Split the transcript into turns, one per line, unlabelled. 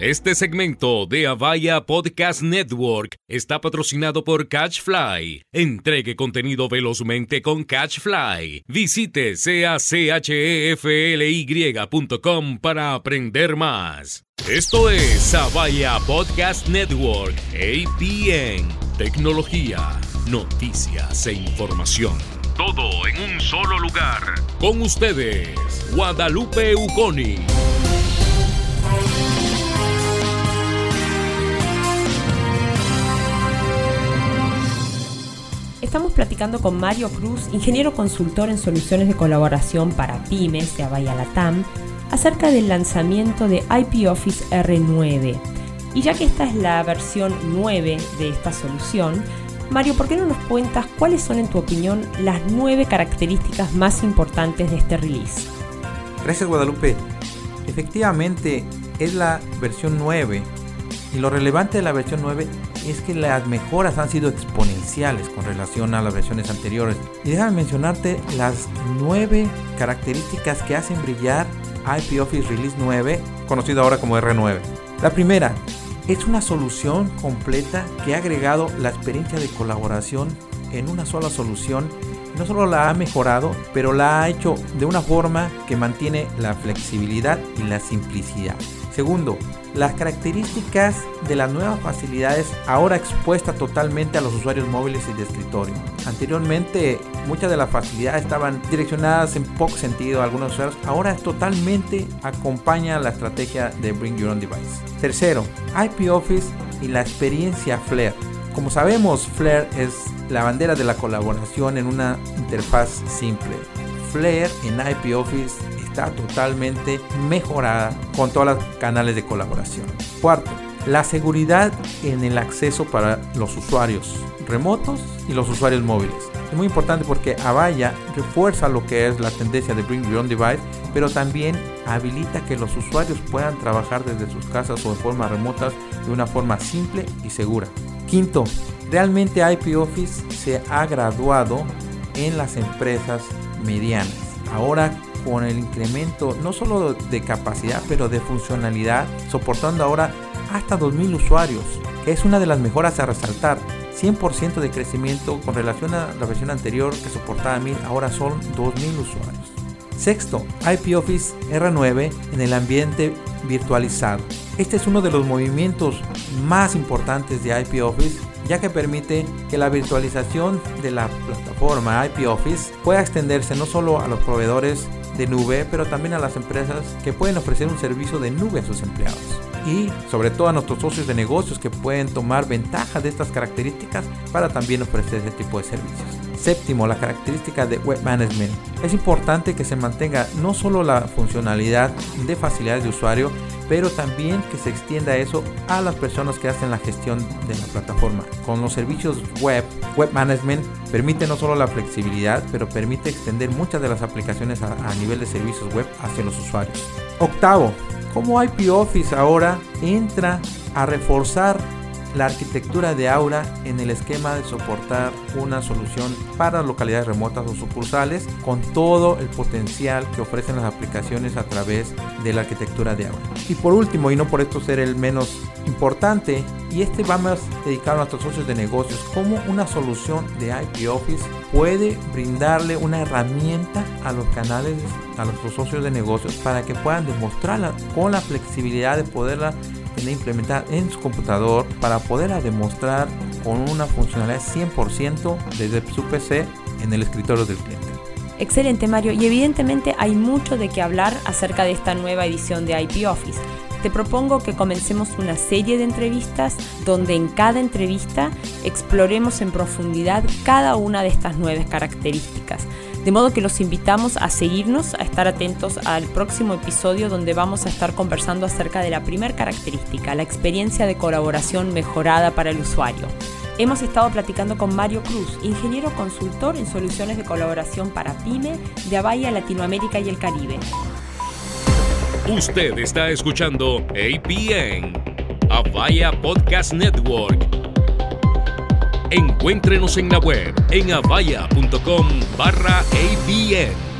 Este segmento de Avaya Podcast Network está patrocinado por Catchfly. Entregue contenido velozmente con Catchfly. Visite cachefly.com para aprender más. Esto es Avaya Podcast Network, APN. Tecnología, noticias e información. Todo en un solo lugar. Con ustedes, Guadalupe Uconi.
Estamos platicando con Mario Cruz, ingeniero consultor en soluciones de colaboración para pymes de Avaya Latam, acerca del lanzamiento de IP Office R9. Y ya que esta es la versión 9 de esta solución, Mario, ¿por qué no nos cuentas cuáles son, en tu opinión, las 9 características más importantes de este release?
Gracias, Guadalupe. Efectivamente, es la versión 9. Y lo relevante de la versión 9 es que las mejoras han sido exponenciales con relación a las versiones anteriores. Y déjame mencionarte las 9 características que hacen brillar IP Office Release 9, conocido ahora como R9. La primera, es una solución completa que ha agregado la experiencia de colaboración en una sola solución. No solo la ha mejorado, pero la ha hecho de una forma que mantiene la flexibilidad y la simplicidad. Segundo, las características de las nuevas facilidades ahora expuestas totalmente a los usuarios móviles y de escritorio. Anteriormente, muchas de las facilidades estaban direccionadas en poco sentido a algunos usuarios. Ahora totalmente acompaña la estrategia de Bring Your Own Device. Tercero, IP Office y la experiencia Flare. Como sabemos, Flare es la bandera de la colaboración en una interfaz simple. Flare en IP Office está totalmente mejorada con todos los canales de colaboración. Cuarto, la seguridad en el acceso para los usuarios remotos y los usuarios móviles. Es muy importante porque Avaya refuerza lo que es la tendencia de Bring Your Own Device, pero también habilita que los usuarios puedan trabajar desde sus casas o de forma remota de una forma simple y segura. Quinto, realmente IP Office se ha graduado en las empresas medianas. Ahora, con el incremento no solo de capacidad, pero de funcionalidad, soportando ahora hasta 2,000 usuarios, que es una de las mejoras a resaltar. 100% de crecimiento con relación a la versión anterior que soportaba 1,000, ahora son 2,000 usuarios. Sexto, IP Office R9 en el ambiente virtualizado. Este es uno de los movimientos más importantes de IP Office, ya que permite que la virtualización de la plataforma IP Office pueda extenderse no solo a los proveedores de nube, pero también a las empresas que pueden ofrecer un servicio de nube a sus empleados. Y sobre todo a nuestros socios de negocios que pueden tomar ventaja de estas características para también ofrecer ese tipo de servicios. Séptimo, la característica de Web Management. Es importante que se mantenga no solo la funcionalidad de facilidades de usuario, pero también que se extienda eso a las personas que hacen la gestión de la plataforma. Con los servicios Web Management permite no solo la flexibilidad, pero permite extender muchas de las aplicaciones a nivel de servicios web hacia los usuarios. Octavo, cómo IP Office ahora entra a reforzar la arquitectura de Aura en el esquema de soportar una solución para localidades remotas o sucursales con todo el potencial que ofrecen las aplicaciones a través de la arquitectura de Aura. Y por último, y no por esto ser el menos importante, y este va más dedicado a nuestros socios de negocios, cómo una solución de IP Office puede brindarle una herramienta a los canales, a nuestros socios de negocios, para que puedan demostrarla con la flexibilidad de poderla implementar en su computador, para poderla demostrar con una funcionalidad 100% desde su PC en el escritorio del cliente.
Excelente, Mario, y evidentemente hay mucho de qué hablar acerca de esta nueva edición de IP Office. Te propongo que comencemos una serie de entrevistas donde en cada entrevista exploremos en profundidad cada una de estas 9 características. De modo que los invitamos a seguirnos, a estar atentos al próximo episodio donde vamos a estar conversando acerca de la primera característica, la experiencia de colaboración mejorada para el usuario. Hemos estado platicando con Mario Cruz, ingeniero consultor en soluciones de colaboración para PYME de Avaya Latinoamérica y el Caribe.
Usted está escuchando APN, Avaya Podcast Network. Encuéntrenos en la web en avaya.com/APN.